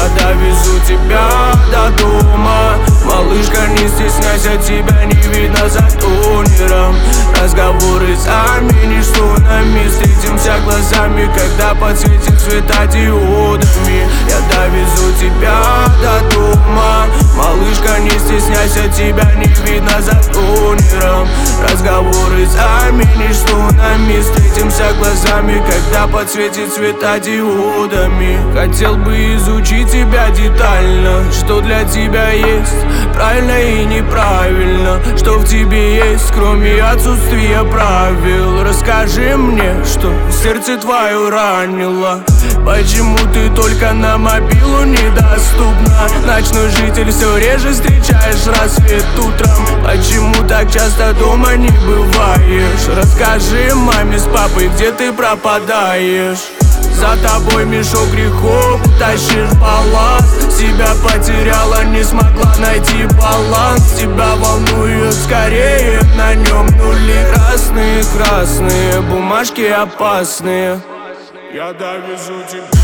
Я довезу тебя до дома. Малышка, не стесняйся, тебя не видно за тонером. Разговоры сами, ничто на месте. Встретимся глазами, когда подсветит светодиодами. Я довезу тебя до дома. Малышка, не стесняйся, тебя не видно за тонером. Разговоры сами, ничто на месте. Встретимся глазами, когда подсветит светодиодами. Хотел бы изучить тебя детально, что для тебя есть правильно и неправильно, что в тебе есть, кроме отсутствия правил. Расскажи мне, что сердце твое ранило. Почему ты только на мобилу недоступна? Ночной житель, все реже встречаешь рассвет утром. Почему так часто дома не бываешь? Расскажи маме с папой, где ты пропадаешь. За тобой мешок грехов, тащишь балласт. Себя потеряла, не смогла найти баланс. Тебя волнует скорее, на нем нули. Красные, красные, бумажки опасные. Я довезу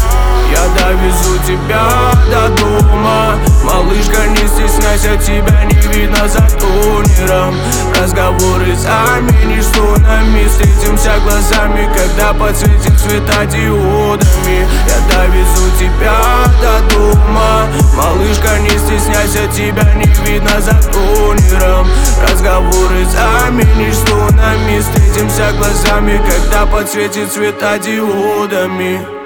тебя до дома. Малышка, не стесняйся, тебя не видно за тонером. Разговоры сами, ничто на месте. Встретимся глазами, когда подсветит светодиодами. Я довезу тебя до дома. Малышка, не стесняйся, тебя не видно за тонером. Разговоры сами, ничто на месте. Встретимся глазами, когда подсветит светодиодами.